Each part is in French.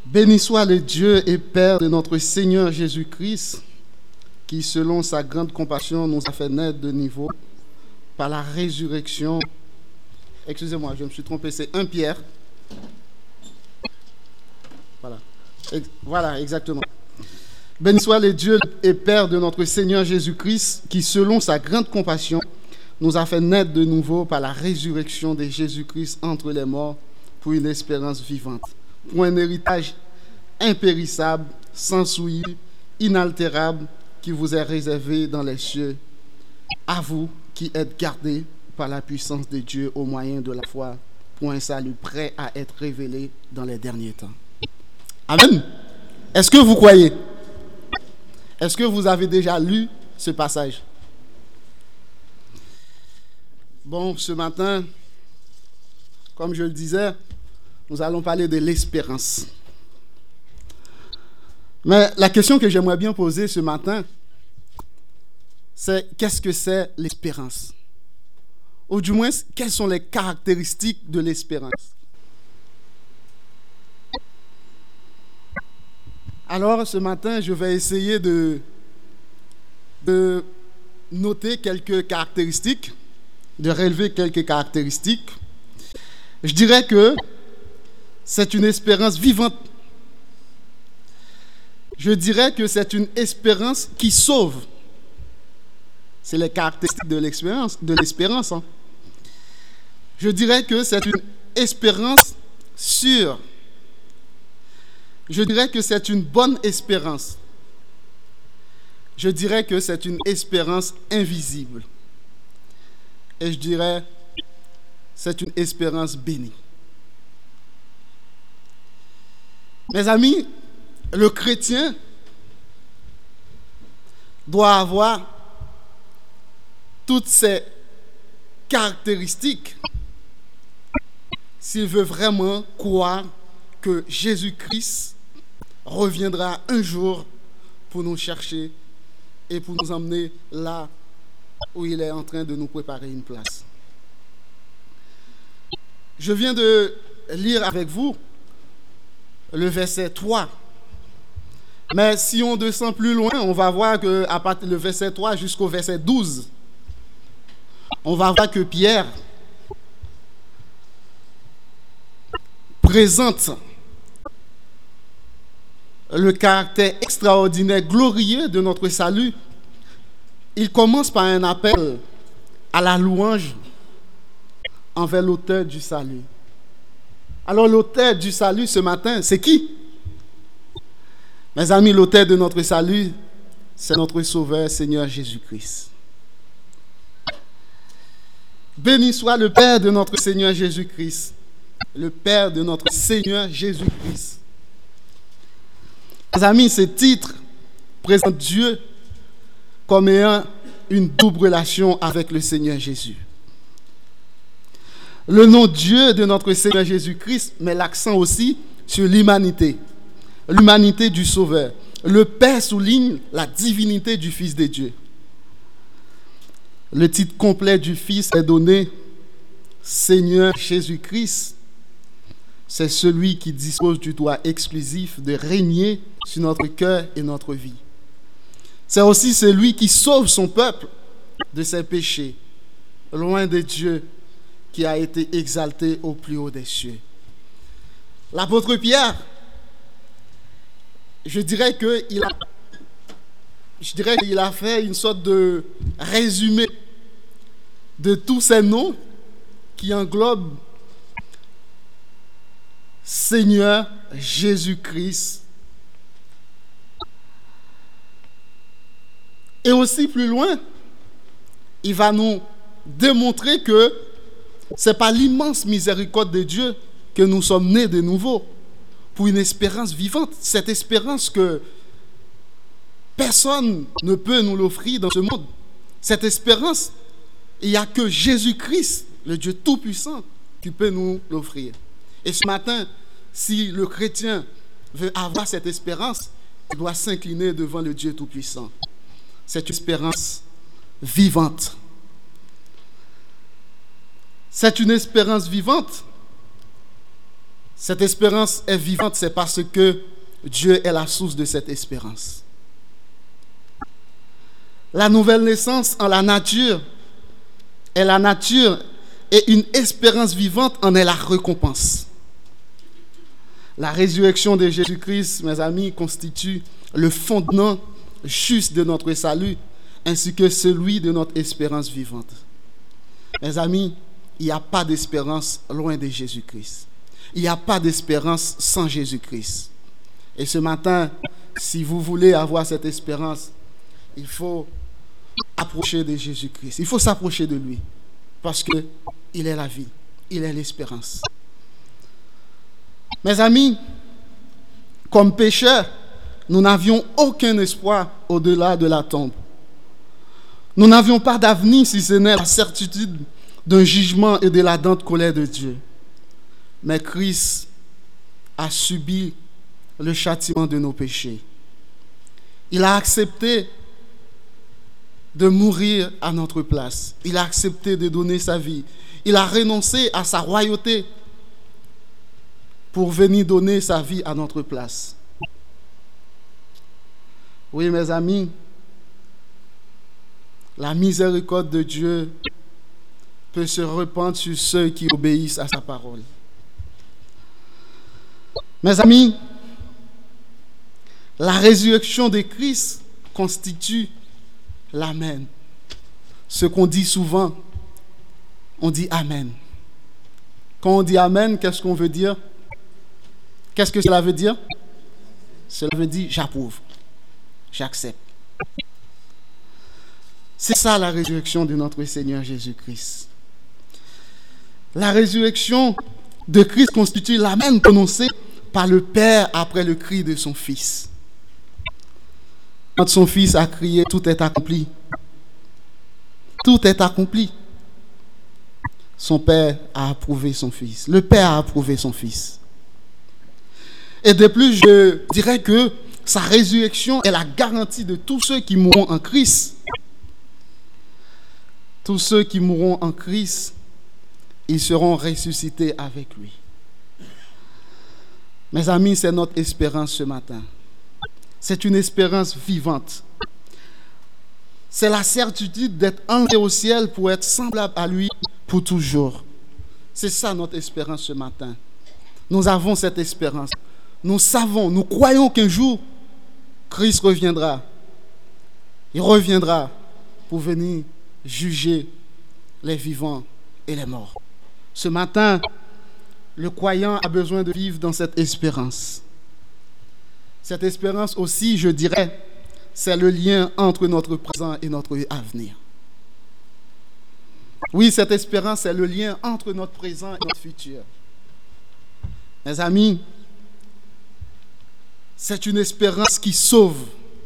Béni soit le Dieu et Père de notre Seigneur Jésus-Christ, qui, selon sa grande compassion, nous a fait naître de nouveau par la résurrection. Excusez-moi, je me suis trompé, c'est 1 Pierre. Voilà, exactement. Béni soit le Dieu et Père de notre Seigneur Jésus-Christ, qui, selon sa grande compassion, nous a fait naître de nouveau par la résurrection de Jésus-Christ entre les morts pour une espérance vivante, pour un héritage impérissable, sans souillure, inaltérable, qui vous est réservé dans les cieux, à vous qui êtes gardés par la puissance de Dieu au moyen de la foi, pour un salut prêt à être révélé dans les derniers temps. Amen. Est-ce que vous croyez? Est-ce que vous avez déjà lu ce passage? Bon, ce matin, comme je le disais, nous allons parler de l'espérance. Mais la question que j'aimerais bien poser ce matin, c'est qu'est-ce que c'est l'espérance? Ou du moins, quelles sont les caractéristiques de l'espérance? Alors, ce matin, je vais essayer de noter quelques caractéristiques, de relever quelques caractéristiques. Je dirais que c'est une espérance vivante. Je dirais que c'est une espérance qui sauve. C'est les caractéristiques de l'espérance. Je dirais que c'est une espérance sûre. Je dirais que c'est une bonne espérance. Je dirais que c'est une espérance invisible. Et je dirais, c'est une espérance bénie. Mes amis, le chrétien doit avoir toutes ces caractéristiques s'il veut vraiment croire que Jésus-Christ reviendra un jour pour nous chercher et pour nous emmener là où il est en train de nous préparer une place. Je viens de lire avec vous le verset 3. Mais si on descend plus loin, on va voir qu'à partir du verset 3 jusqu'au verset 12, on va voir que Pierre présente le caractère extraordinaire, glorieux de notre salut. Il commence par un appel à la louange envers l'auteur du salut. Alors l'auteur du salut ce matin, c'est qui? Mes amis, l'auteur de notre salut, c'est notre Sauveur, Seigneur Jésus-Christ. Béni soit le Père de notre Seigneur Jésus-Christ, le Père de notre Seigneur Jésus-Christ. Mes amis, ce titre présente Dieu comme ayant une double relation avec le Seigneur Jésus. Le nom Dieu de notre Seigneur Jésus-Christ met l'accent aussi sur l'humanité du Sauveur. Le Père souligne la divinité du Fils de Dieu. Le titre complet du Fils est donné Seigneur Jésus-Christ. C'est celui qui dispose du droit exclusif de régner sur notre cœur et notre vie. C'est aussi celui qui sauve son peuple de ses péchés, loin de Dieu, qui a été exalté au plus haut des cieux. L'apôtre Pierre, je dirais qu'il a fait une sorte de résumé de tous ces noms qui englobent Seigneur Jésus-Christ. Et aussi plus loin, il va nous démontrer que ce n'est pas l'immense miséricorde de Dieu que nous sommes nés de nouveau pour une espérance vivante. Cette espérance que personne ne peut nous l'offrir dans ce monde. Cette espérance, il n'y a que Jésus-Christ, le Dieu Tout-Puissant, qui peut nous l'offrir. Et ce matin, si le chrétien veut avoir cette espérance, il doit s'incliner devant le Dieu Tout-Puissant. C'est une espérance vivante. C'est une espérance vivante. Cette espérance est vivante, c'est parce que Dieu est la source de cette espérance. La nouvelle naissance en la nature est la nature et une espérance vivante en est la récompense. La résurrection de Jésus-Christ, mes amis, constitue le fondement juste de notre salut ainsi que celui de notre espérance vivante. Mes amis, il n'y a pas d'espérance loin de Jésus-Christ. Il n'y a pas d'espérance sans Jésus-Christ. Et ce matin, si vous voulez avoir cette espérance, il faut approcher de Jésus-Christ. Il faut s'approcher de lui parce qu'il est la vie, il est l'espérance. Mes amis, comme pécheurs, nous n'avions aucun espoir au-delà de la tombe. Nous n'avions pas d'avenir si ce n'est la certitude d'un jugement et de la dente colère de Dieu. Mais Christ a subi le châtiment de nos péchés. Il a accepté de mourir à notre place. Il a accepté de donner sa vie. Il a renoncé à sa royauté pour venir donner sa vie à notre place. Oui, mes amis, la miséricorde de Dieu peut se répandre sur ceux qui obéissent à sa parole. Mes amis, la résurrection de Christ constitue l'Amen. Ce qu'on dit souvent, on dit Amen. Quand on dit Amen, qu'est-ce qu'on veut dire? Qu'est-ce que cela veut dire? Cela veut dire j'approuve, j'accepte. C'est ça la résurrection de notre Seigneur Jésus-Christ. La résurrection de Christ constitue l'Amen prononcé par le Père après le cri de son Fils. Quand son Fils a crié, tout est accompli. Tout est accompli. Son Père a approuvé son Fils. Le Père a approuvé son Fils. Et de plus, je dirais que sa résurrection est la garantie de tous ceux qui mourront en Christ. Tous ceux qui mourront en Christ, ils seront ressuscités avec lui. Mes amis, c'est notre espérance ce matin. C'est une espérance vivante. C'est la certitude d'être enlevé au ciel pour être semblable à lui pour toujours. C'est ça notre espérance ce matin. Nous avons cette espérance. Nous savons, nous croyons qu'un jour, Christ reviendra. Il reviendra pour venir juger les vivants et les morts. Ce matin, le croyant a besoin de vivre dans cette espérance. Cette espérance aussi, je dirais, c'est le lien entre notre présent et notre avenir. Oui, cette espérance, c'est le lien entre notre présent et notre futur. Mes amis, c'est une espérance qui sauve.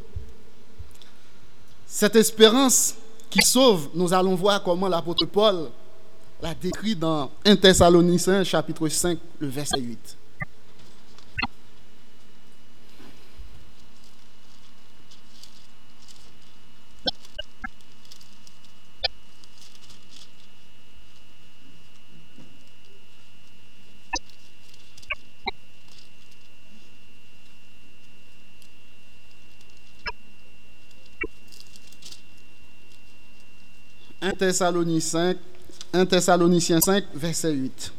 Cette espérance qui sauve, nous allons voir comment l'apôtre Paul l'a décrit dans 1 Thessaloniciens chapitre 5, le verset 8. « 1 Thessaloniciens 5, verset 8.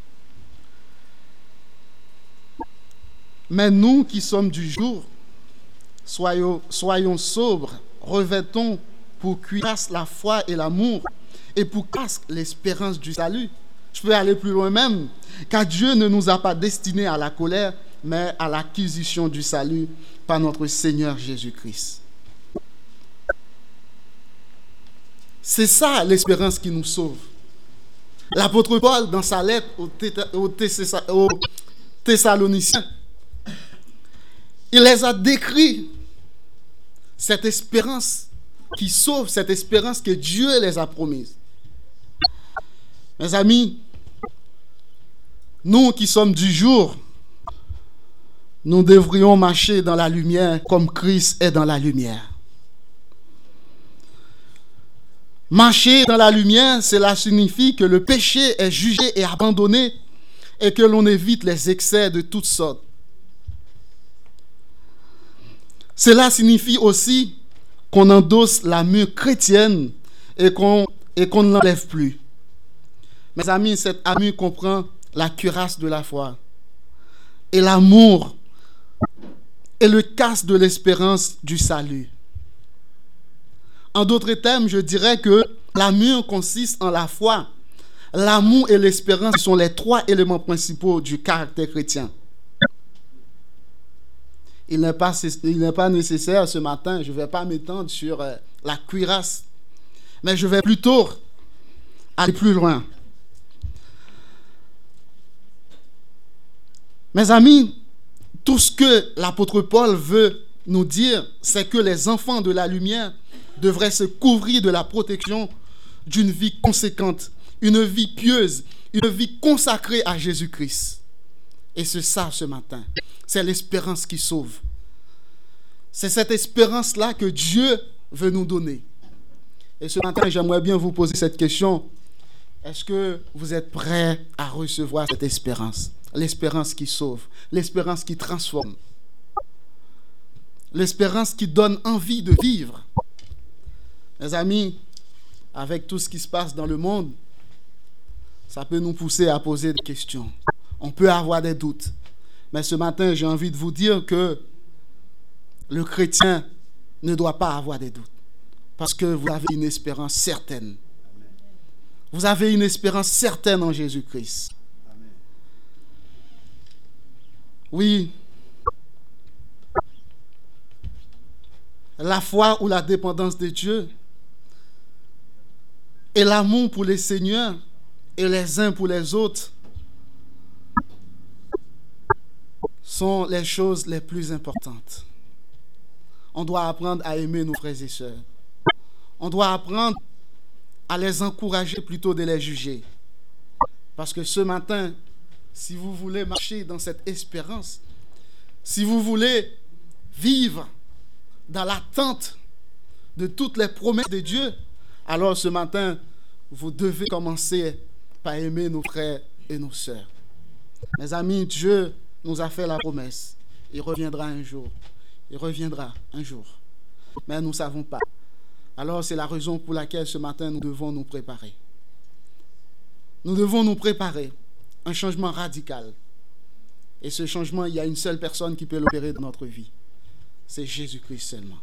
Mais nous qui sommes du jour, soyons sobres, revêtons pour cuirasse la foi et l'amour, et pour casque l'espérance du salut. » Je peux aller plus loin même, car Dieu ne nous a pas destinés à la colère, mais à l'acquisition du salut par notre Seigneur Jésus-Christ. C'est ça l'espérance qui nous sauve. L'apôtre Paul, dans sa lettre aux Thessaloniciens, il les a décrits, cette espérance qui sauve, cette espérance que Dieu les a promise. Mes amis, nous qui sommes du jour, nous devrions marcher dans la lumière comme Christ est dans la lumière. Marcher dans la lumière, cela signifie que le péché est jugé et abandonné et que l'on évite les excès de toutes sortes. Cela signifie aussi qu'on endosse la mue chrétienne et qu'on ne l'enlève plus. Mes amis, cette armure comprend la cuirasse de la foi et l'amour et le casque de l'espérance du salut. En d'autres termes, je dirais que l'armure consiste en la foi, l'amour et l'espérance sont les trois éléments principaux du caractère chrétien. Il n'est pas nécessaire ce matin, je ne vais pas m'étendre sur la cuirasse, mais je vais plutôt aller plus loin. Mes amis, tout ce que l'apôtre Paul veut nous dire, c'est que les enfants de la lumière devraient se couvrir de la protection d'une vie conséquente, une vie pieuse, une vie consacrée à Jésus-Christ. Et c'est ça ce matin. C'est l'espérance qui sauve. C'est cette espérance-là que Dieu veut nous donner. Et ce matin, j'aimerais bien vous poser cette question. Est-ce que vous êtes prêts à recevoir cette espérance? L'espérance qui sauve, l'espérance qui transforme, l'espérance qui donne envie de vivre. Mes amis, avec tout ce qui se passe dans le monde, ça peut nous pousser à poser des questions. On peut avoir des doutes. Mais ce matin, j'ai envie de vous dire que le chrétien ne doit pas avoir des doutes. Parce que vous avez une espérance certaine. Vous avez une espérance certaine en Jésus-Christ. Oui. La foi ou la dépendance de Dieu et l'amour pour les seigneurs et les uns pour les autres sont les choses les plus importantes. On doit apprendre à aimer nos frères et sœurs. On doit apprendre à les encourager plutôt de les juger. Parce que ce matin, si vous voulez marcher dans cette espérance, si vous voulez vivre dans l'attente de toutes les promesses de Dieu, alors ce matin, vous devez commencer par aimer nos frères et nos sœurs. Mes amis, Dieu nous a fait la promesse. Il reviendra un jour. Il reviendra un jour. Mais nous ne savons pas. Alors c'est la raison pour laquelle ce matin, nous devons nous préparer. Nous devons nous préparer. Un changement radical. Et ce changement, il y a une seule personne qui peut l'opérer dans notre vie. C'est Jésus-Christ seulement.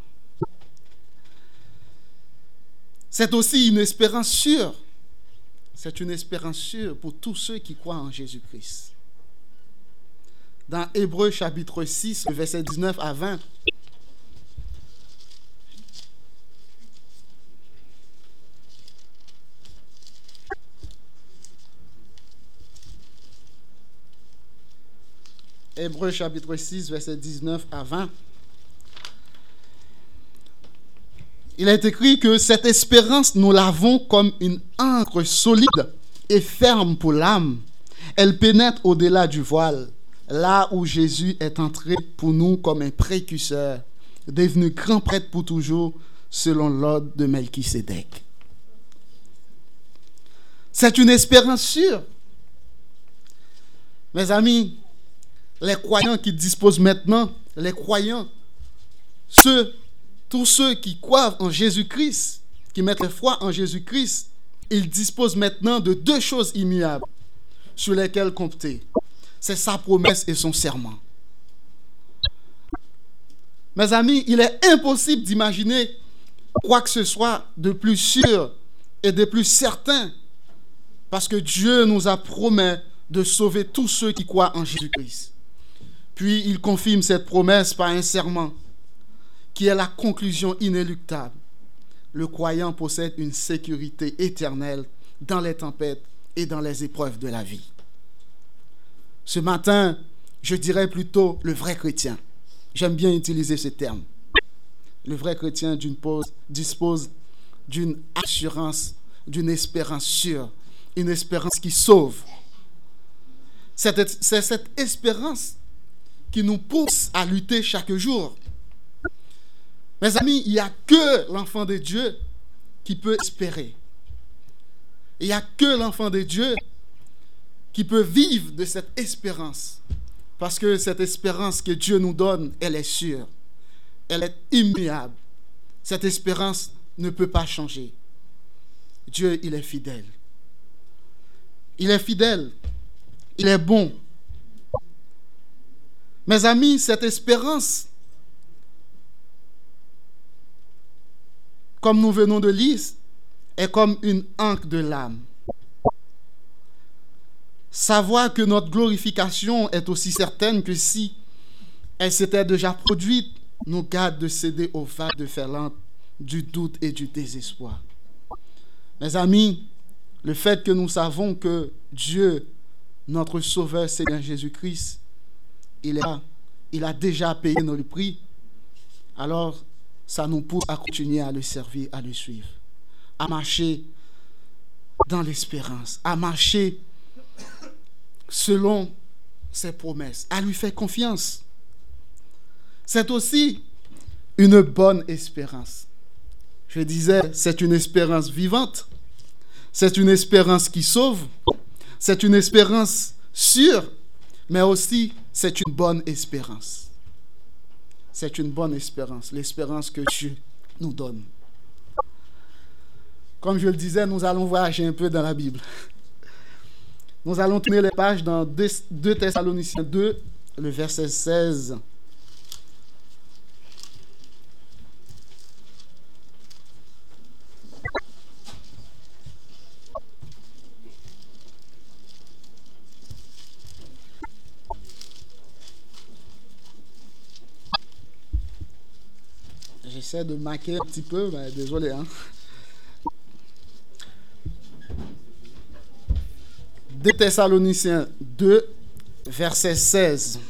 C'est aussi une espérance sûre. C'est une espérance sûre pour tous ceux qui croient en Jésus-Christ. Dans Hébreux chapitre 6, versets 19 à 20, Hébreux chapitre 6, versets 19 à 20. Il est écrit que cette espérance, nous l'avons comme une ancre solide et ferme pour l'âme. Elle pénètre au-delà du voile, là où Jésus est entré pour nous comme un précurseur, devenu grand prêtre pour toujours, selon l'ordre de Melchisédek. C'est une espérance sûre. Mes amis, les croyants qui disposent maintenant, les croyants, tous ceux qui croient en Jésus-Christ, qui mettent la foi en Jésus-Christ, ils disposent maintenant de deux choses immuables sur lesquelles compter. C'est sa promesse et son serment. Mes amis, il est impossible d'imaginer quoi que ce soit de plus sûr et de plus certain, parce que Dieu nous a promis de sauver tous ceux qui croient en Jésus-Christ. Puis il confirme cette promesse par un serment qui est la conclusion inéluctable. Le croyant possède une sécurité éternelle dans les tempêtes et dans les épreuves de la vie. Ce matin, je dirais plutôt le vrai chrétien. J'aime bien utiliser ce terme. Le vrai chrétien dispose d'une assurance, d'une espérance sûre, une espérance qui sauve. C'est cette espérance qui nous pousse à lutter chaque jour. Mes amis, il n'y a que l'enfant de Dieu qui peut espérer. Il n'y a que l'enfant de Dieu qui qui peut vivre de cette espérance. Parce que cette espérance que Dieu nous donne, elle est sûre. Elle est immuable. Cette espérance ne peut pas changer. Dieu, il est fidèle. Il est fidèle. Il est bon. Mes amis, cette espérance, comme nous venons de lire, est comme une ancre de l'âme. Savoir que notre glorification est aussi certaine que si elle s'était déjà produite, nous garde de céder aux vagues déferlantes du doute et du désespoir. Mes amis, le fait que nous savons que Dieu, notre Sauveur, Seigneur Jésus-Christ, il a déjà payé notre prix, alors ça nous pousse à continuer à le servir, à le suivre, à marcher dans l'espérance, à marcher selon ses promesses, à lui faire confiance. C'est aussi une bonne espérance. Je disais, c'est une espérance vivante, c'est une espérance qui sauve, c'est une espérance sûre, mais aussi c'est une bonne espérance. C'est une bonne espérance, l'espérance que Dieu nous donne. Comme je le disais, nous allons voyager un peu dans la Bible. Nous allons tourner les pages dans 2 Thessaloniciens 2, le verset 16. J'essaie de marquer un petit peu, mais désolé. 2 Thessaloniciens 2, verset 16.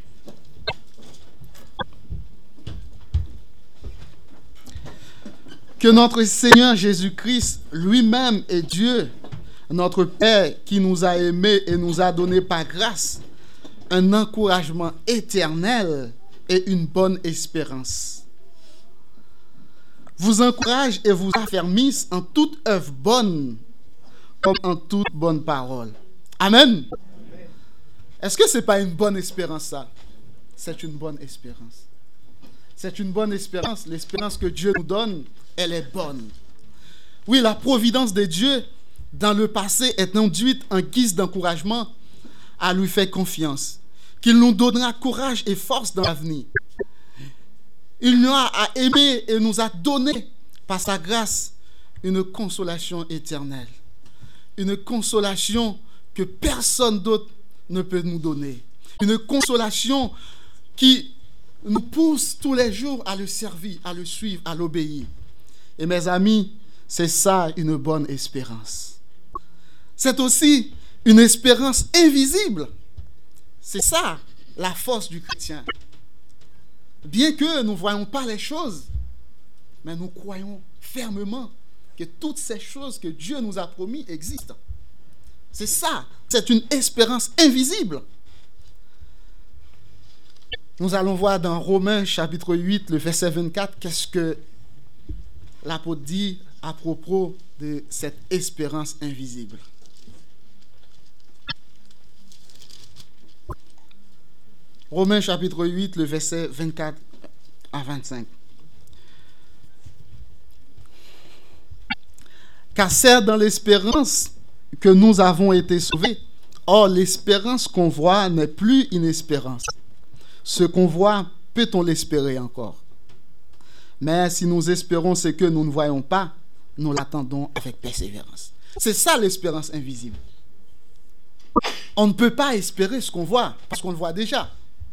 Que notre Seigneur Jésus-Christ lui-même est Dieu, notre Père qui nous a aimés et nous a donné par grâce un encouragement éternel et une bonne espérance, vous encourage et vous affermisse en toute œuvre bonne, comme en toute bonne parole. Amen. Est-ce que ce n'est pas une bonne espérance, ça? C'est une bonne espérance. C'est une bonne espérance. L'espérance que Dieu nous donne, elle est bonne. Oui, la providence de Dieu dans le passé est induite en guise d'encouragement à lui faire confiance, qu'il nous donnera courage et force dans l'avenir. Il nous a aimés et nous a donné par sa grâce une consolation éternelle. Une consolation que personne d'autre ne peut nous donner. Une consolation qui nous pousse tous les jours à le servir, à le suivre, à l'obéir. Et mes amis, c'est ça une bonne espérance. C'est aussi une espérance invisible. C'est ça la force du chrétien. Bien que nous ne voyons pas les choses, mais nous croyons fermement que toutes ces choses que Dieu nous a promis existent. C'est ça, c'est une espérance invisible. Nous allons voir dans Romains chapitre 8, le verset 24, qu'est-ce que l'apôtre dit à propos de cette espérance invisible. Romains chapitre 8, le verset 24 à 25. Car c'est dans l'espérance que nous avons été sauvés. Or, l'espérance qu'on voit n'est plus une espérance. Ce qu'on voit, peut-on l'espérer encore? Mais si nous espérons ce que nous ne voyons pas, nous l'attendons avec persévérance. C'est ça l'espérance invisible. On ne peut pas espérer ce qu'on voit, parce qu'on le voit déjà.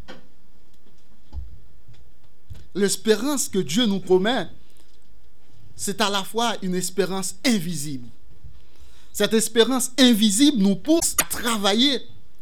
L'espérance que Dieu nous promet, c'est à la fois une espérance invisible. Cette espérance invisible nous pousse à travailler.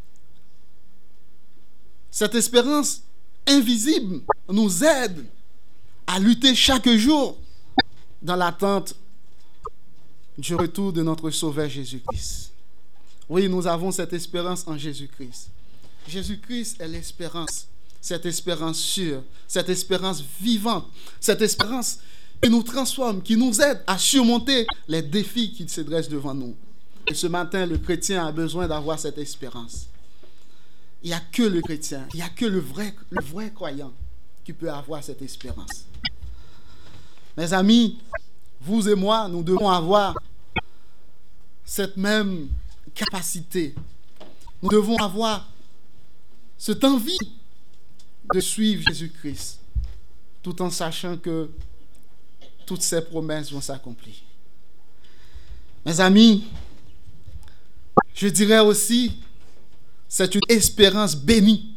Cette espérance invisible nous aide à lutter chaque jour dans l'attente du retour de notre Sauveur Jésus-Christ. Oui, nous avons cette espérance en Jésus-Christ. Jésus-Christ est l'espérance, cette espérance sûre, cette espérance vivante, cette espérance qui nous transforme, qui nous aide à surmonter les défis qui se dressent devant nous. Et ce matin, le chrétien a besoin d'avoir cette espérance. Il n'y a que le chrétien, il n'y a que le vrai croyant qui peut avoir cette espérance. Mes amis, vous et moi, nous devons avoir cette même capacité. Nous devons avoir cette envie de suivre Jésus-Christ, tout en sachant que toutes ses promesses vont s'accomplir. Mes amis, je dirais aussi, c'est une espérance bénie.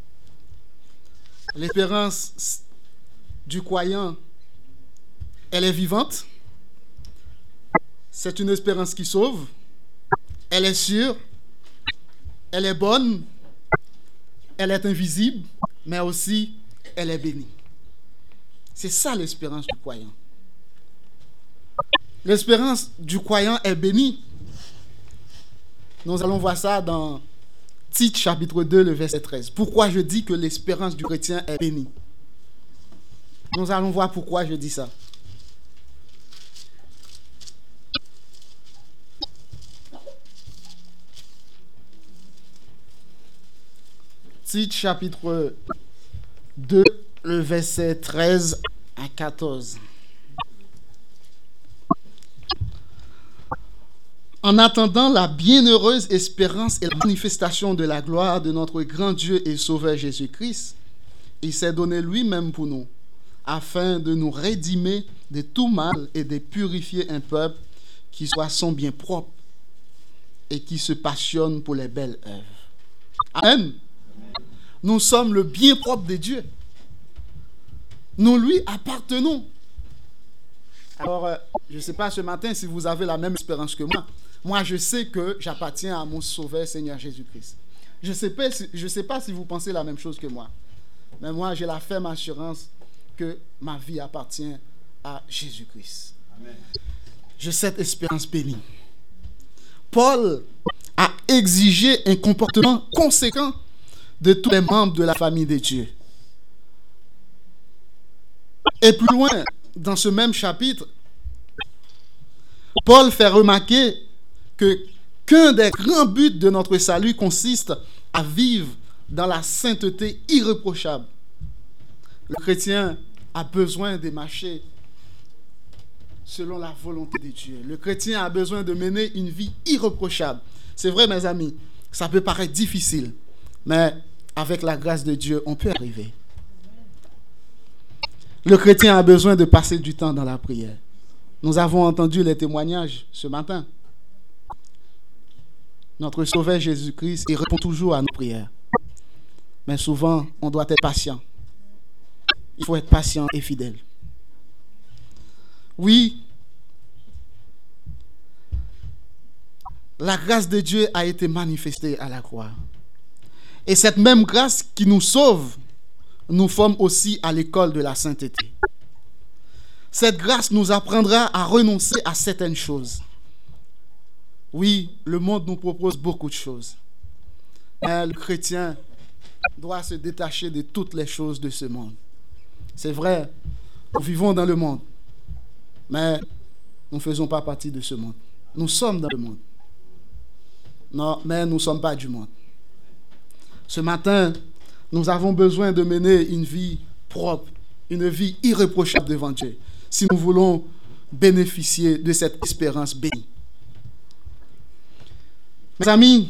L'espérance du croyant, elle est vivante. C'est une espérance qui sauve. Elle est sûre. Elle est bonne. Elle est invisible. Mais aussi, elle est bénie. C'est ça l'espérance du croyant. L'espérance du croyant est bénie. Nous allons voir ça dans Tite chapitre 2, le verset 13. Pourquoi je dis que l'espérance du chrétien est bénie? Nous allons voir pourquoi je dis ça. Tite chapitre 2, le verset 13 à 14. En attendant la bienheureuse espérance et la manifestation de la gloire de notre grand Dieu et Sauveur Jésus-Christ, il s'est donné lui-même pour nous, afin de nous rédimer de tout mal et de purifier un peuple qui soit son bien propre et qui se passionne pour les belles œuvres. Amen. Nous sommes le bien propre de Dieu. Nous lui appartenons. Alors, je ne sais pas ce matin si vous avez la même espérance que moi. Moi, je sais que j'appartiens à mon Sauveur Seigneur Jésus-Christ. Je ne sais pas si vous pensez la même chose que moi. Mais moi, j'ai la ferme assurance que ma vie appartient à Jésus-Christ. Amen. J'ai cette espérance bénie. Paul a exigé un comportement conséquent de tous les membres de la famille de Dieu. Et plus loin, dans ce même chapitre, Paul fait remarquer qu'un des grands buts de notre salut consiste à vivre dans la sainteté irréprochable. Le chrétien a besoin de marcher selon la volonté de Dieu. Le chrétien a besoin de mener une vie irréprochable. C'est vrai, mes amis, ça peut paraître difficile, mais avec la grâce de Dieu, on peut arriver. Le chrétien a besoin de passer du temps dans la prière. Nous avons entendu les témoignages ce matin. Notre Sauveur Jésus-Christ, il répond toujours à nos prières. Mais souvent, on doit être patient. Il faut être patient et fidèle. Oui, la grâce de Dieu a été manifestée à la croix. Et cette même grâce qui nous sauve, nous forme aussi à l'école de la sainteté. Cette grâce nous apprendra à renoncer à certaines choses. Oui, le monde nous propose beaucoup de choses. Mais le chrétien doit se détacher de toutes les choses de ce monde. C'est vrai, nous vivons dans le monde, mais nous ne faisons pas partie de ce monde. Nous sommes dans le monde. Non, mais nous ne sommes pas du monde. Ce matin, nous avons besoin de mener une vie propre, une vie irréprochable devant Dieu, si nous voulons bénéficier de cette espérance bénie. Mes amis,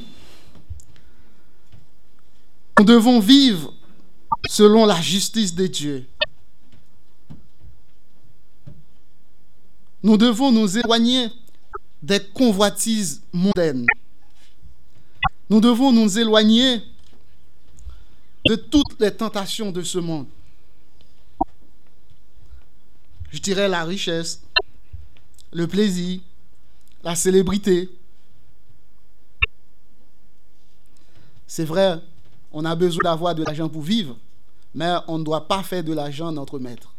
nous devons vivre selon la justice de Dieu. Nous devons nous éloigner des convoitises mondaines. Nous devons nous éloigner de toutes les tentations de ce monde. Je dirais la richesse, le plaisir, la célébrité. C'est vrai, on a besoin d'avoir de l'argent pour vivre, mais on ne doit pas faire de l'argent notre maître.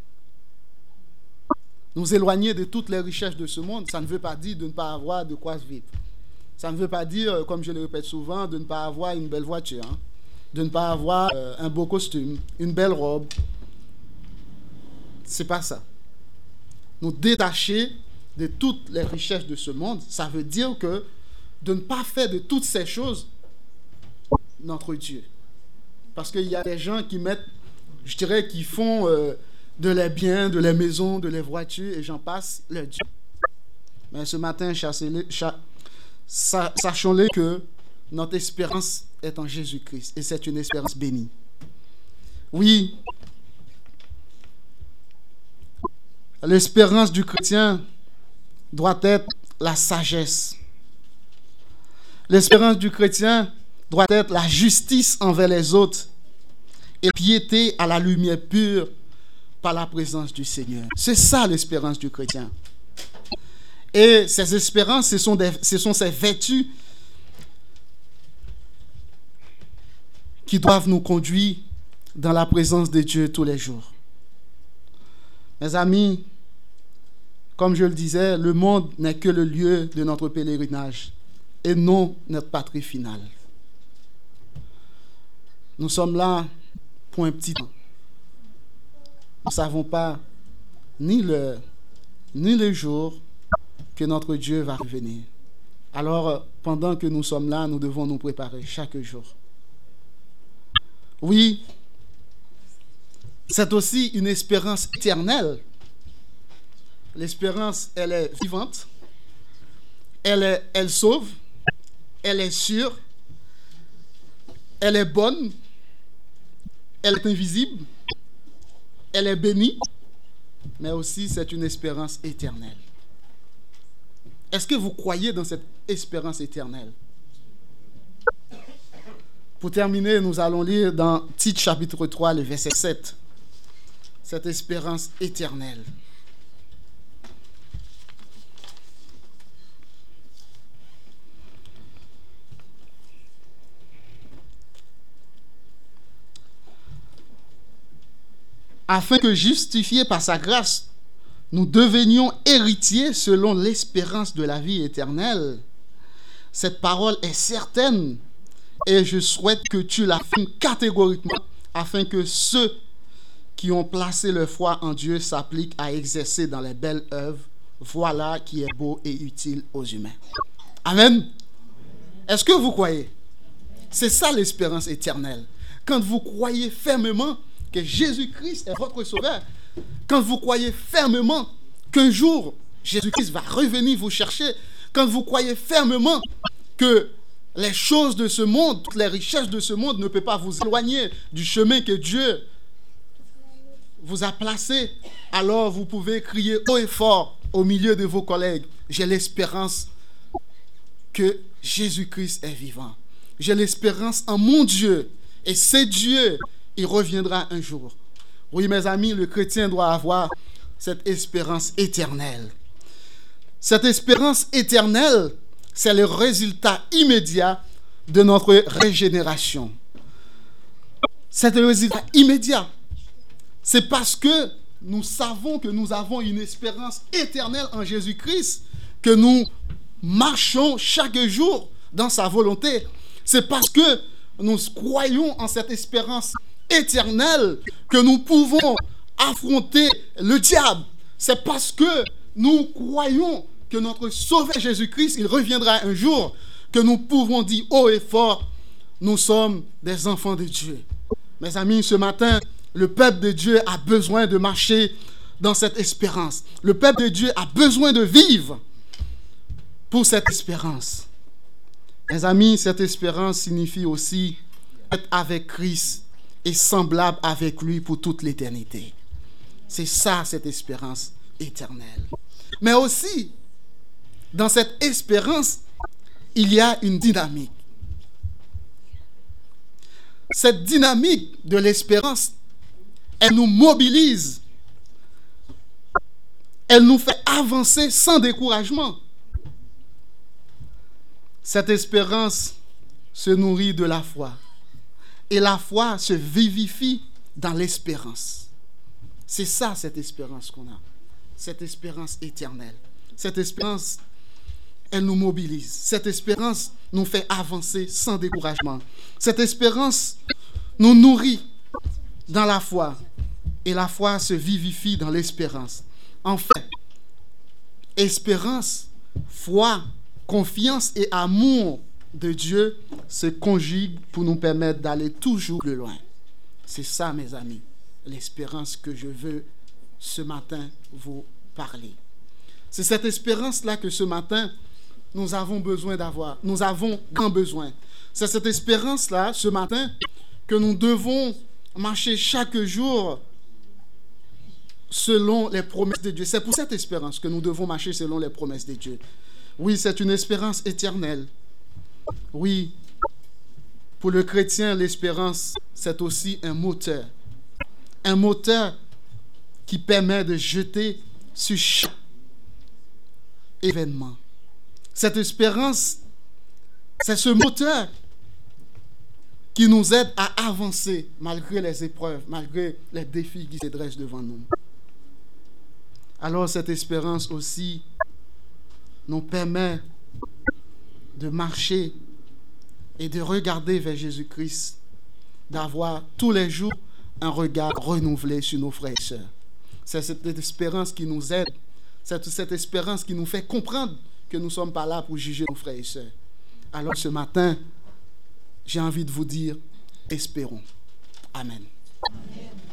Nous éloigner de toutes les richesses de ce monde, ça ne veut pas dire de ne pas avoir de quoi vivre. Ça ne veut pas dire, comme je le répète souvent, de ne pas avoir une belle voiture, de ne pas avoir un beau costume, une belle robe. C'est pas ça. Nous détacher de toutes les richesses de ce monde, ça veut dire que de ne pas faire de toutes ces choses notre Dieu. Parce qu'il y a des gens qui mettent, je dirais, qui font de les biens, de les maisons, de les voitures, et j'en passe, leur Dieu. Mais ce matin, sachons-le que notre espérance est en Jésus-Christ, et c'est une espérance bénie. Oui, l'espérance du chrétien doit être la sagesse. L'espérance du chrétien doit être la justice envers les autres et piété à la lumière pure par la présence du Seigneur. C'est ça l'espérance du chrétien. Et ces espérances, ce sont ces vertus qui doivent nous conduire dans la présence de Dieu tous les jours. Mes amis, comme je le disais, le monde n'est que le lieu de notre pèlerinage et non notre patrie finale. Nous sommes là pour un petit temps. Nous ne savons pas ni l'heure, ni le jour que notre Dieu va revenir. Alors, pendant que nous sommes là, nous devons nous préparer chaque jour. Oui, c'est aussi une espérance éternelle. L'espérance, elle est vivante, elle sauve, elle est sûre, elle est bonne, elle est invisible, elle est bénie, mais aussi c'est une espérance éternelle. Est-ce que vous croyez dans cette espérance éternelle? Pour terminer, nous allons lire dans Tite chapitre 3, le verset 7. Cette espérance éternelle. Afin que, justifiés par sa grâce, nous devenions héritiers selon l'espérance de la vie éternelle. Cette parole est certaine et je souhaite que tu l'affirmes catégoriquement afin que ceux qui ont placé leur foi en Dieu s'appliquent à exercer dans les belles œuvres. Voilà qui est beau et utile aux humains. Amen. Est-ce que vous croyez? C'est ça l'espérance éternelle. Quand vous croyez fermement que Jésus-Christ est votre sauveur, quand vous croyez fermement qu'un jour Jésus-Christ va revenir vous chercher, quand vous croyez fermement que les choses de ce monde, toutes les richesses de ce monde ne peuvent pas vous éloigner du chemin que Dieu vous a placé, alors vous pouvez crier haut et fort au milieu de vos collègues: j'ai l'espérance que Jésus-Christ est vivant. J'ai l'espérance en mon Dieu, et c'est Dieu, il reviendra un jour. Oui, mes amis, le chrétien doit avoir cette espérance éternelle. Cette espérance éternelle, c'est le résultat immédiat de notre régénération. C'est le résultat immédiat. C'est parce que nous savons que nous avons une espérance éternelle en Jésus-Christ que nous marchons chaque jour dans sa volonté. C'est parce que nous croyons en cette espérance éternelle que nous pouvons affronter le diable. C'est parce que nous croyons que notre Sauveur Jésus-Christ, il reviendra un jour, que nous pouvons dire haut et fort: nous sommes des enfants de Dieu. Mes amis, ce matin, le peuple de Dieu a besoin de marcher dans cette espérance. Le peuple de Dieu a besoin de vivre pour cette espérance. Mes amis, cette espérance signifie aussi être avec Christ et semblable avec lui pour toute l'éternité. C'est ça, cette espérance éternelle. Mais aussi, dans cette espérance, il y a une dynamique. Cette dynamique de l'espérance, elle nous mobilise. Elle nous fait avancer sans découragement. Cette espérance se nourrit de la foi. Et la foi se vivifie dans l'espérance. C'est ça, cette espérance qu'on a. Cette espérance éternelle. Cette espérance, elle nous mobilise. Cette espérance nous fait avancer sans découragement. Cette espérance nous nourrit dans la foi. Et la foi se vivifie dans l'espérance. Enfin, espérance, foi confiance et amour de Dieu se conjuguent pour nous permettre d'aller toujours plus loin. C'est ça, mes amis, l'espérance que je veux ce matin vous parler. C'est cette espérance-là que ce matin, nous avons besoin d'avoir. Nous avons grand besoin. C'est cette espérance-là, ce matin, que nous devons marcher chaque jour selon les promesses de Dieu. C'est pour cette espérance que nous devons marcher selon les promesses de Dieu. Oui, c'est une espérance éternelle. Oui, pour le chrétien, l'espérance, c'est aussi un moteur. Un moteur qui permet de jeter sur chaque événement. Cette espérance, c'est ce moteur qui nous aide à avancer malgré les épreuves, malgré les défis qui se dressent devant nous. Alors cette espérance aussi nous permet de marcher et de regarder vers Jésus-Christ, d'avoir tous les jours un regard renouvelé sur nos frères et sœurs. C'est cette espérance qui nous aide, c'est cette espérance qui nous fait comprendre que nous ne sommes pas là pour juger nos frères et sœurs. Alors ce matin, j'ai envie de vous dire, espérons. Amen. Amen.